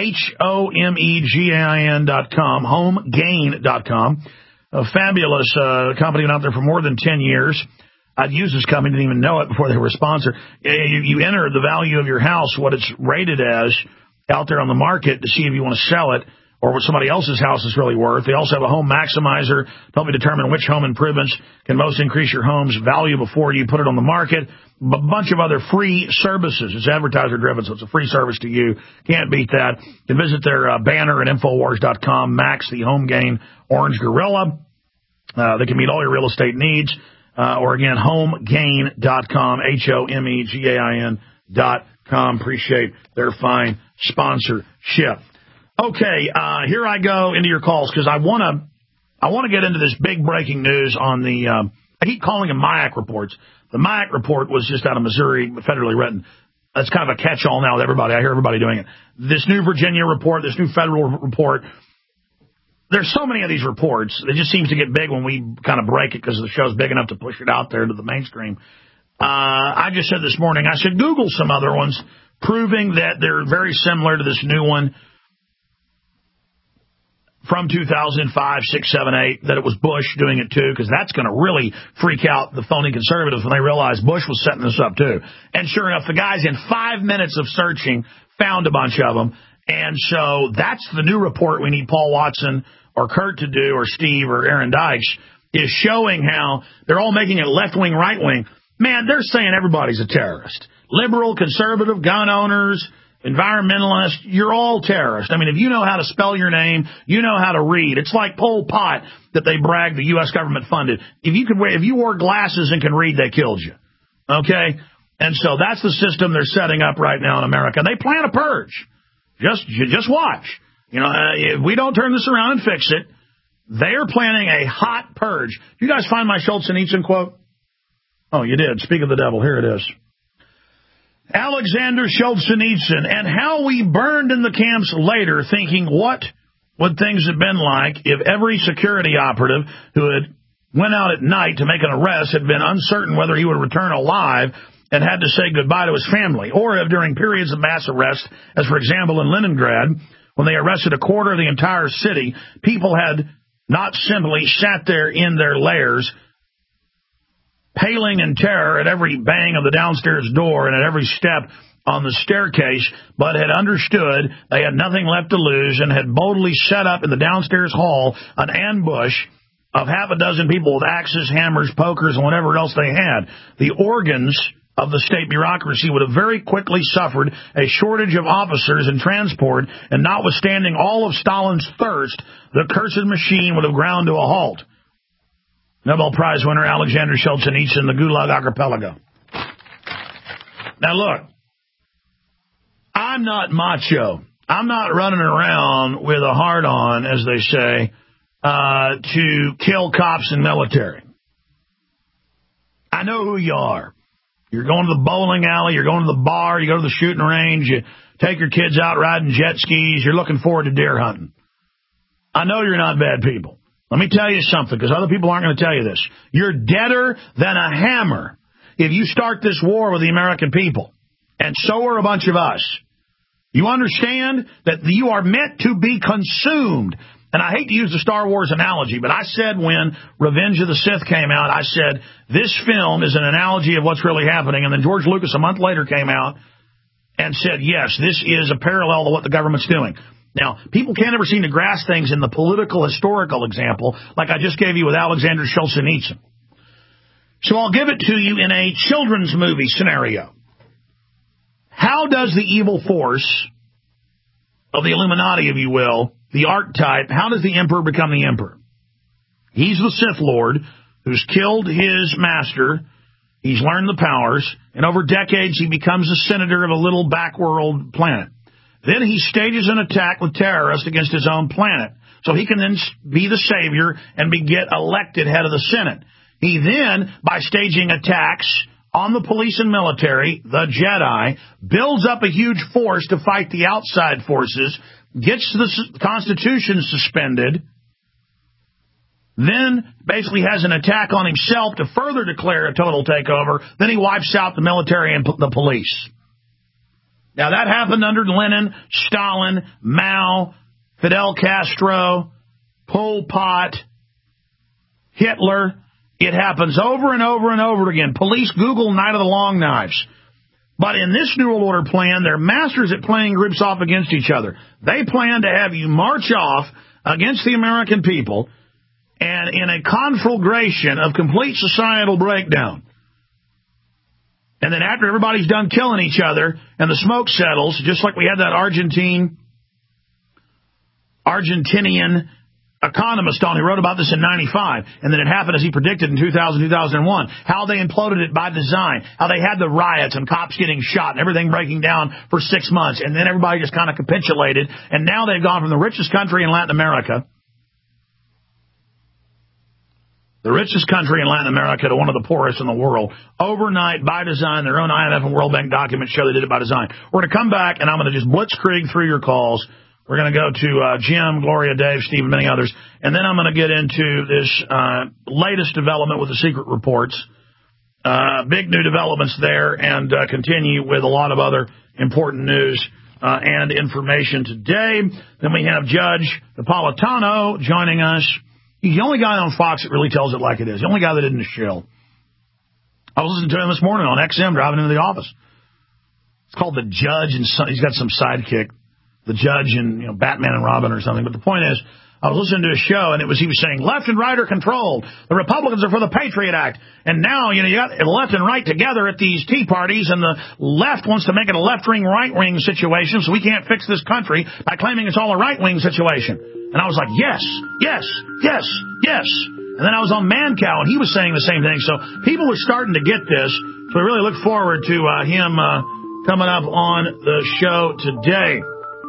S2: HomeGain.com, HomeGain.com. A fabulous company been out there for more than 10 years. I've used this company, didn't even know it before they were a sponsor. You enter the value of your house, what it's rated as, out there on the market to see if you want to sell it or what somebody else's house is really worth. They also have a home maximizer to help you determine which home improvements can most increase your home's value before you put it on the market. A bunch of other free services. It's advertiser-driven, so it's a free service to you. Can't beat that. You can visit their banner at Infowars.com, Max, the HomeGain Orange Gorilla. They can meet all your real estate needs. Or again, HomeGain.com, HomeGain.com. Appreciate their fine sponsorship. Okay, here I go into your calls because I want to get into this big breaking news on the keep calling them MIAC reports. The MIAC report was just out of Missouri, federally written. That's kind of a catch-all now with everybody. I hear everybody doing it. This new Virginia report, this new federal report, there's so many of these reports. It just seems to get big when we kind of break it because the show's big enough to push it out there to the mainstream. I just said this morning I should Google some other ones proving that they're very similar to this new one from 2005, 6, 7, 8, that it was Bush doing it too, because that's going to really freak out the phony conservatives when they realize Bush was setting this up too. And sure enough, the guys in 5 minutes of searching found a bunch of them. And so that's the new report we need Paul Watson or Kurt to do, or Steve or Aaron Dykes, is showing how they're all making it left-wing, right-wing. Man, they're saying everybody's a terrorist. Liberal, conservative, gun owners, environmentalists, you're all terrorists. I mean, if you know how to spell your name, you know how to read. It's like Pol Pot that they brag the U.S. government funded. If you wore glasses and can read, they killed you. Okay? And so that's the system they're setting up right now in America. They plan a purge. Just watch. You know, if we don't turn this around and fix it, they're planning a hot purge. You guys find my Solzhenitsyn quote? Oh, you did. Speak of the devil. Here it is. Alexander Solzhenitsyn, and how we burned in the camps later, thinking what would things have been like if every security operative who had went out at night to make an arrest had been uncertain whether he would return alive and had to say goodbye to his family, or if during periods of mass arrest, as for example in Leningrad, when they arrested a quarter of the entire city, people had not simply sat there in their lairs, paling in terror at every bang of the downstairs door and at every step on the staircase, but had understood they had nothing left to lose and had boldly set up in the downstairs hall an ambush of half a dozen people with axes, hammers, pokers, and whatever else they had. The organs of the state bureaucracy would have very quickly suffered a shortage of officers and transport, and notwithstanding all of Stalin's thirst, the cursed machine would have ground to a halt. Nobel Prize winner Alexander Solzhenitsyn, the Gulag Archipelago. Now look, I'm not macho. I'm not running around with a hard-on, as they say, to kill cops and military. I know who you are. You're going to the bowling alley, you're going to the bar, you go to the shooting range, you take your kids out riding jet skis, you're looking forward to deer hunting. I know you're not bad people. Let me tell you something, because other people aren't going to tell you this. You're deader than a hammer if you start this war with the American people. And so are a bunch of us. You understand that you are meant to be consumed. And I hate to use the Star Wars analogy, but I said when Revenge of the Sith came out, I said, this film is an analogy of what's really happening. And then George Lucas a month later came out and said, yes, this is a parallel to what the government's doing. Now, people can't ever seem to grasp things in the political, historical example, like I just gave you with Alexander Solzhenitsyn. So I'll give it to you in a children's movie scenario. How does the evil force of the Illuminati, if you will, the archetype, how does the emperor become the emperor? He's the Sith Lord who's killed his master. He's learned the powers, and over decades he becomes a senator of a little backworld planet. Then he stages an attack with terrorists against his own planet, so he can then be the savior and get elected head of the Senate. He then, by staging attacks on the police and military, the Jedi, builds up a huge force to fight the outside forces, gets the Constitution suspended, then basically has an attack on himself to further declare a total takeover. Then he wipes out the military and the police. Now, that happened under Lenin, Stalin, Mao, Fidel Castro, Pol Pot, Hitler. It happens over and over and over again. Police Google Night of the Long Knives. But in this New World Order plan, they're masters at playing groups off against each other. They plan to have you march off against the American people and in a conflagration of complete societal breakdown. And then after everybody's done killing each other and the smoke settles, just like we had that Argentinian economist on who wrote about this in 95, and then it happened as he predicted in 2000, 2001, how they imploded it by design, how they had the riots and cops getting shot and everything breaking down for 6 months, and then everybody just kind of capitulated, and now they've gone from the richest country in Latin America, the richest country in Latin America to one of the poorest in the world, overnight, by design. Their own IMF and World Bank documents show they did it by design. We're going to come back, and I'm going to just blitzkrieg through your calls. We're going to go to Jim, Gloria, Dave, Steve, and many others. And then I'm going to get into this latest development with the secret reports. Big new developments there, and continue with a lot of other important news and information today. Then we have Judge Napolitano joining us. He's the only guy on Fox that really tells it like it is. The only guy that isn't a shill. I was listening to him this morning on XM driving into the office. It's called The Judge, and he's got some sidekick, The Judge and Batman and Robin or something. But the point is, I was listening to a show, and he was saying left and right are controlled. The Republicans are for the Patriot Act. And now, you got the left and right together at these tea parties, and the left wants to make it a left-wing, right-wing situation, so we can't fix this country by claiming it's all a right-wing situation. And I was like, yes, yes, yes, yes. And then I was on Mancow, and he was saying the same thing. So people are starting to get this. So we really look forward to him coming up on the show today.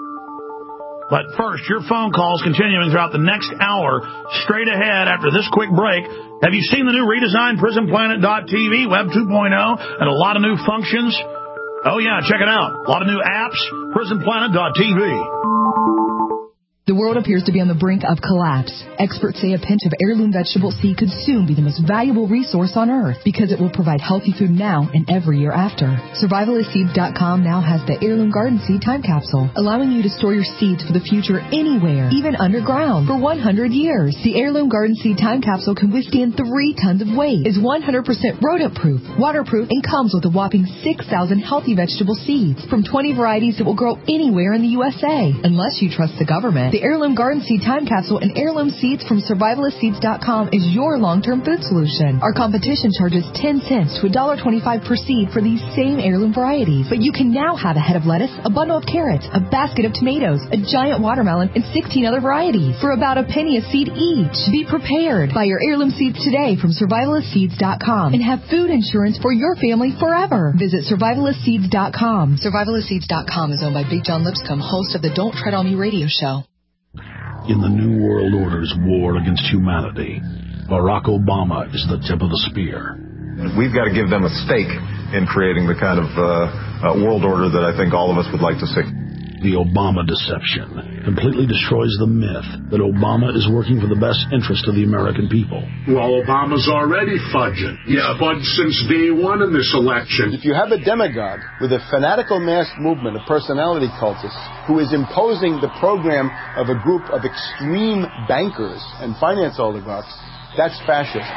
S2: But first, your phone calls continuing throughout the next hour, straight ahead after this quick break. Have you seen the new redesigned PrisonPlanet.tv, Web 2.0, and a lot of new functions? Oh, yeah, check it out. A lot of new apps, PrisonPlanet.tv.
S20: The world appears to be on the brink of collapse. Experts say a pinch of heirloom vegetable seed could soon be the most valuable resource on Earth because it will provide healthy food now and every year after. Survivalistseeds.com now has the Heirloom Garden Seed Time Capsule, allowing you to store your seeds for the future anywhere, even underground, for 100 years. The Heirloom Garden Seed Time Capsule can withstand 3 tons of weight, is 100% rodent-proof, waterproof, and comes with a whopping 6,000 healthy vegetable seeds from 20 varieties that will grow anywhere in the USA. Unless you trust the government, the Heirloom Garden Seed Time Capsule and heirloom seeds from Survivalistseeds.com is your long-term food solution. Our competition charges 10 cents to $1.25 per seed for these same heirloom varieties. But you can now have a head of lettuce, a bundle of carrots, a basket of tomatoes, a giant watermelon, and 16 other varieties for about a penny a seed each. Be prepared. Buy your heirloom seeds today from Survivalistseeds.com and have food insurance for your family forever. Visit Survivalistseeds.com. Survivalistseeds.com is owned by Big John Lipscomb, host of the Don't Tread on Me radio show.
S12: In the New World Order's war against humanity, Barack Obama is the tip of the spear.
S13: We've got to give them a stake in creating the kind of world order that I think all of us would like to see.
S12: The Obama deception completely destroys the myth that Obama is working for the best interest of the American people.
S6: Well, Obama's already fudging. He's fudged since day one in this election.
S5: If you have a demagogue with a fanatical mass movement of personality cultists who is imposing the program of a group of extreme bankers and finance oligarchs, that's fascism.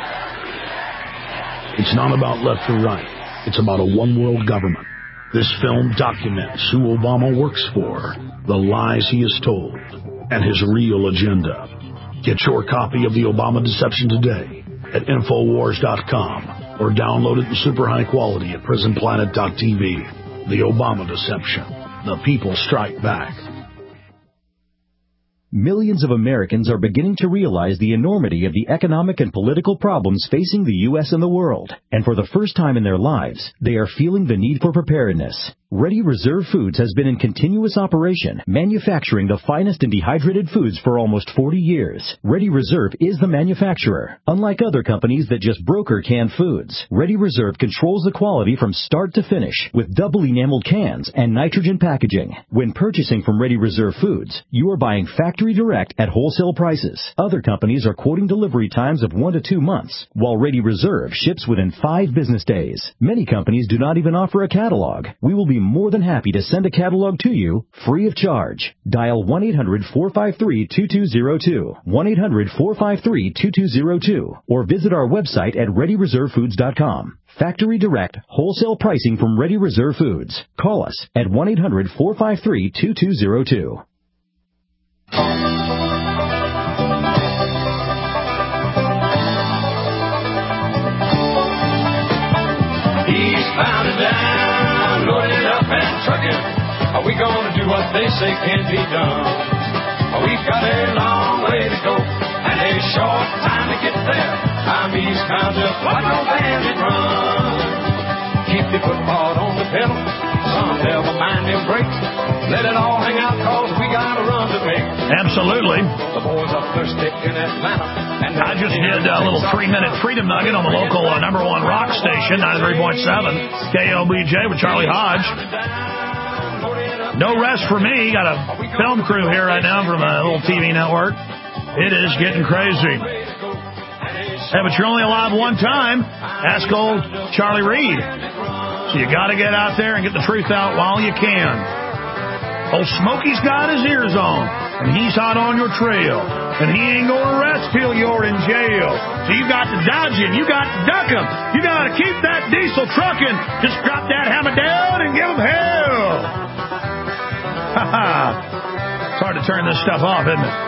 S12: It's not about left or right. It's about a one-world government. This film documents who Obama works for, the lies he has told, and his real agenda. Get your copy of The Obama Deception today at Infowars.com or download it in super high quality at PrisonPlanet.tv. The Obama Deception. The people strike back.
S21: Millions of Americans are beginning to realize the enormity of the economic and political problems facing the U.S. and the world. And for the first time in their lives, they are feeling the need for preparedness. Ready Reserve Foods has been in continuous operation, manufacturing the finest in dehydrated foods for almost 40 years. Ready Reserve is the manufacturer. Unlike other companies that just broker canned foods, Ready Reserve controls the quality from start to finish with double enameled cans and nitrogen packaging. When purchasing from Ready Reserve Foods, you are buying factory direct at wholesale prices. Other companies are quoting delivery times of 1 to 2 months, while Ready Reserve ships within 5 business days. Many companies do not even offer a catalog. We will be more than happy to send a catalog to you free of charge. Dial 1-800-453-2202, 1-800-453-2202, or visit our website at ReadyReserveFoods.com. Factory direct, wholesale pricing from Ready Reserve Foods. Call us at 1-800-453-2202.
S22: Eastbound and down, loaded up and trucking. Are we gonna do what they say can be done? We've got a long way to go and a short time to get there. I'm eastbound, just like no bandit run. Keep your football on the pedal, some never mind them brakes. Let it all hang out, cause we got a run to make.
S2: Absolutely.
S22: The boys are thirsty in Atlanta.
S2: I just did a little 3-minute Freedom Nugget on the local number one rock station, 93.7 KLBJ with Charlie Hodge. No rest for me. Got a film crew here right now from a little TV network. It is getting crazy. Hey, but you're only alive one time. Ask old Charlie Reed. So you got to get out there and get the truth out while you can. Old Smokey's got his ears on, and he's hot on your trail, and he ain't going to rest till you're in jail. So you got to dodge him. You got to duck him. You got to keep that diesel trucking. Just drop that hammer down and give him hell. It's hard to turn this stuff off, isn't it?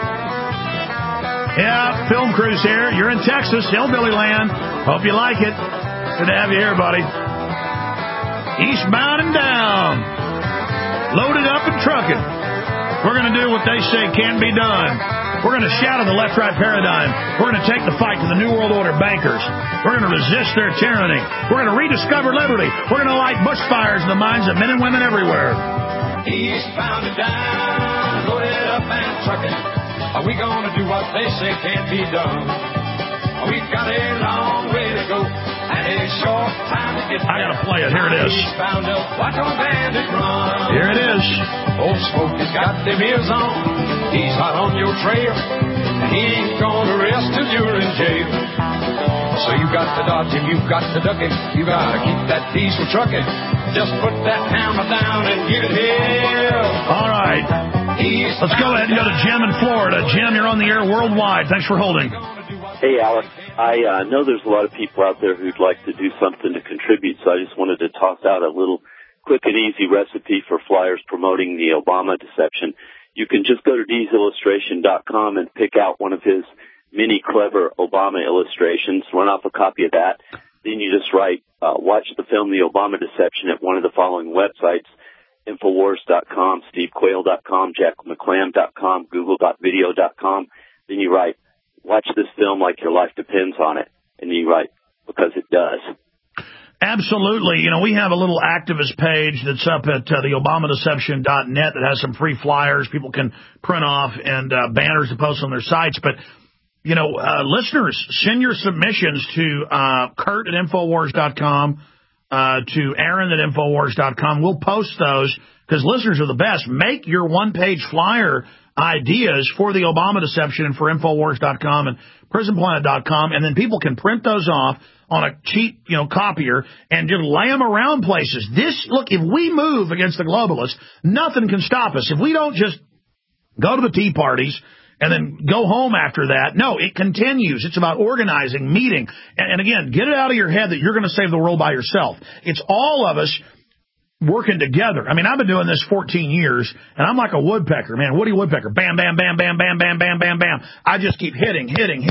S2: Yeah, film crews here. You're in Texas, Hillbilly Land. Hope you like it. Good to have you here, buddy. Eastbound and down. Loaded up and trucking. We're going to do what they say can be done. We're going to shatter the left-right paradigm. We're going to take the fight to the New World Order bankers. We're going to resist their tyranny. We're going to rediscover liberty. We're going to light bushfires in the minds of men and women everywhere.
S22: Eastbound and down, loaded up and trucking. Are we going to do what they say can't be done? We've got a long way to go and a short time to get there.
S2: I got to play it. Here it is.
S22: Eastbound up, watch on bandit run.
S2: Here it is.
S22: Old Smokey's got them ears on. He's hot on your trail. He ain't going to rest till you're in jail. So you got to dodge him, you got to duck him. You got to keep that diesel trucking. Just put that hammer down and give it hell.
S2: All right. Let's go ahead and go to Jim in Florida. Jim, you're on the air worldwide. Thanks for holding.
S3: Hey, Alex. I know there's a lot of people out there who'd like to do something to contribute, so I just wanted to toss out a little quick and easy recipe for flyers promoting the Obama deception. You can just go to DeesIllustration.com and pick out one of his many clever Obama illustrations, run off a copy of that. Then you just write, watch the film The Obama Deception at one of the following websites: Infowars.com, SteveQuayle.com, JackMcClam.com, Google.video.com. Then you write, watch this film like your life depends on it. And then you write, because it does.
S2: Absolutely. You know, we have a little activist page that's up at theobamadeception.net that has some free flyers people can print off and banners to post on their sites. But, you know, listeners, send your submissions to Kurt at Infowars.com, to Aaron at Infowars.com. We'll post those because listeners are the best. Make your one-page flyer ideas for the Obama Deception and for Infowars.com and PrisonPlanet.com, and then people can print those off on a cheap, you know, copier and just lay them around places. Look, if we move against the globalists, nothing can stop us. If we don't just go to the tea parties and then go home after that, no, it continues. It's about organizing, meeting, and again, get it out of your head that you're going to save the world by yourself. It's all of us working together. I mean, I've been doing this 14 years, and I'm like a woodpecker, man. Woody Woodpecker. Bam, bam, bam, bam, bam, bam, bam, bam, bam. I just keep hitting,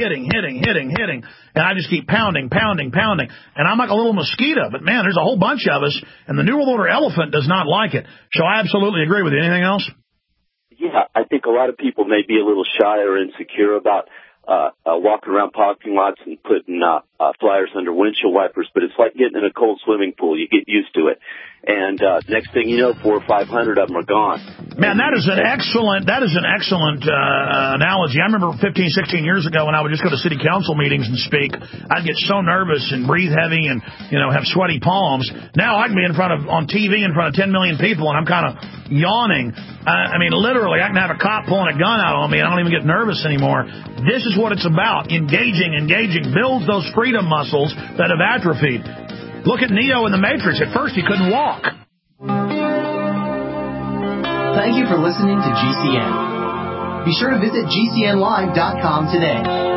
S2: and I just keep pounding. And I'm like a little mosquito, but man, there's a whole bunch of us, and the New World Order elephant does not like it. So I absolutely agree with you. Anything else?
S3: Yeah, I think a lot of people may be a little shy or insecure about walking around parking lots and putting flyers under windshield wipers, but it's like getting in a cold swimming pool. You get used to it. And next thing you know, 400 or 500 of them are gone.
S2: Man, that is an excellent analogy. I remember 15, 16 years ago when I would just go to city council meetings and speak, I'd get so nervous and breathe heavy and, you know, have sweaty palms. Now I can be on TV in front of 10 million people and I'm kind of yawning. I mean, literally, I can have a cop pulling a gun out on me and I don't even get nervous anymore. This is what it's about. Engaging, builds those freedom muscles that have atrophied. Look at Neo in the Matrix. At first, he couldn't walk.
S4: Thank you for listening to GCN. Be sure to visit GCNlive.com today.